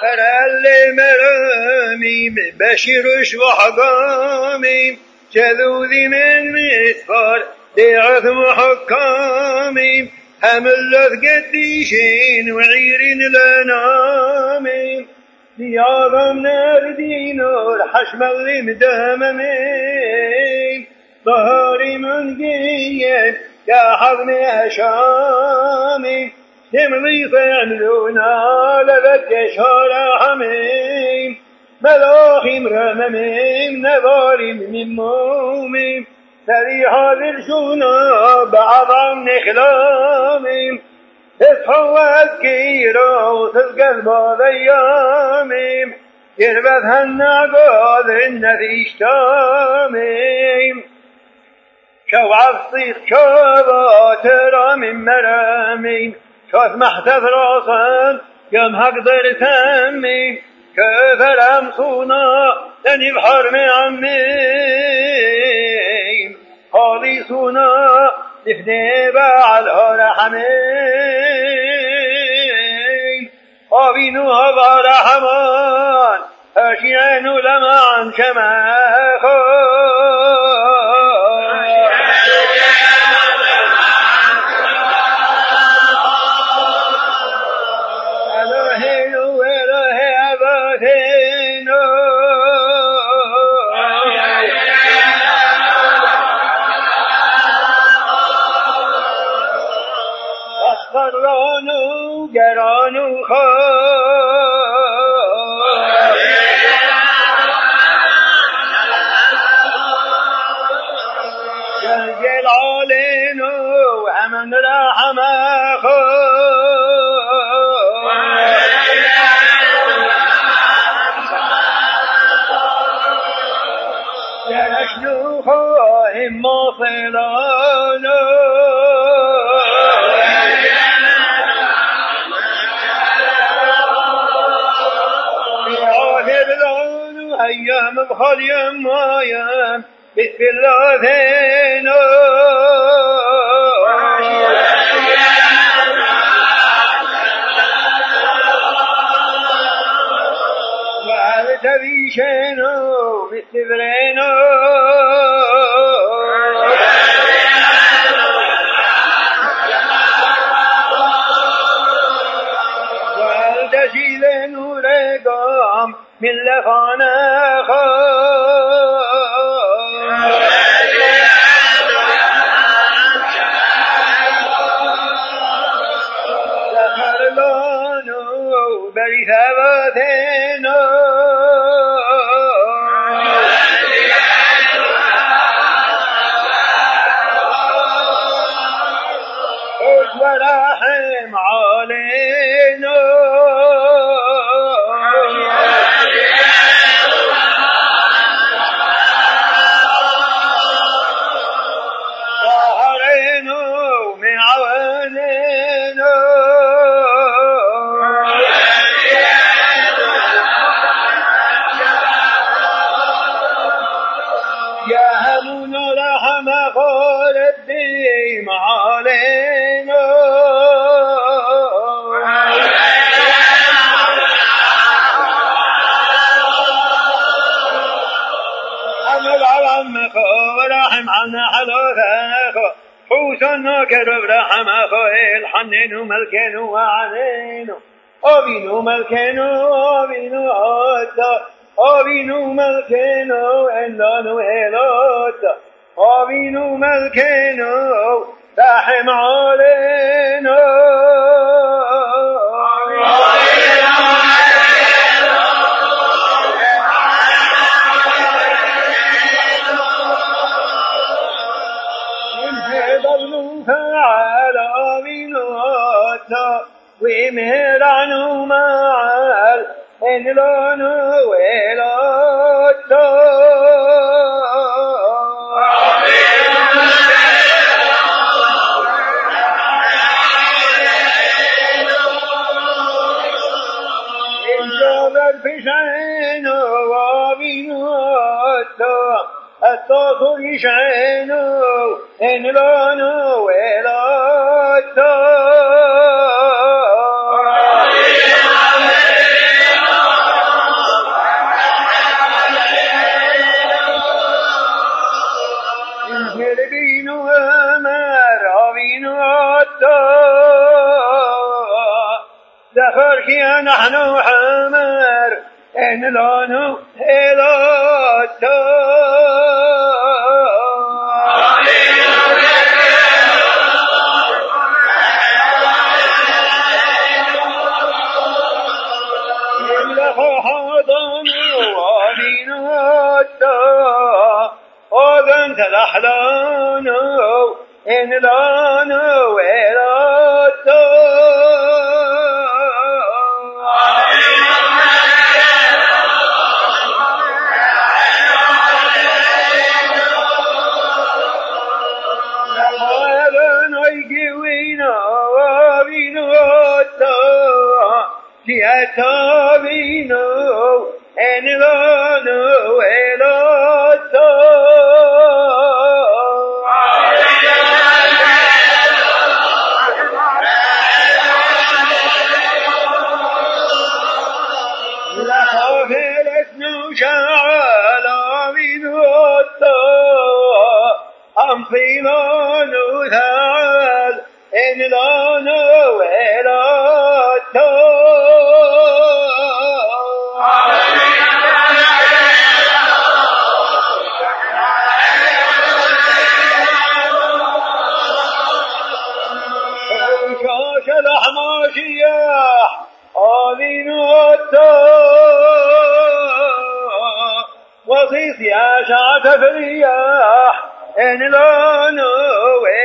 فرال مراميم بشرش وحقاميم جذوذي من مثفار دعث محكاميم هملت قديشين وعيرين لناميم دياغم ناردين الحشم اللي مداممين ظهري منقين يا حضن هشامي تمضي فيعملونا لبد شهر حميم ملاخم رممين نظارم من موميم فريحة ذرشونا بعض نخلاميم تتحوى الكيرا وتلقى البعض أياميم يربثها النعقاد النذي اشتاميم شوع الصيخ شوى ترى من مراميم شوث محتف راسا يوم هقدر تميم كفر أمصونا لن بحر معميم خالصونا نفني بعلها رحمين قابينوها برحمان أشيان لمعن شماخان جرانو خان جلالينو ومن رحم خان جلشنو خاهم ما صلانو أيام بخل يم ويام بسم الله ذينو وعلى تبيشينو بسبرينو وعلى تشيلينو لقام من لفانا لفرلانو بري ثباتينو ورحم علينا ورحم عنا حلوثاخو حوسنا كرب رحم أخوه الحنين ملكين وعنين أبينو ملكين أبينو عدا أبينو ملكين إنانو هلاتا أبينو ملكين رحم علينا ومهرانو معال إنلانو ويلاتا إنجابر بشعينو وابينوتا التاثر يشعينو إنلانو ويلاتا دخل كي نحن حمر إن لانو هلاتو وذن تلحلانو إن لانو ويلاتو وذن ويقوينا وابينوتا ليتابينو إن لانو ويلاتو أمطيلان وثال إن لان ويلاتو شاش الأحماشيح آذين واتو وصيص يا شعت فرياح إن لانو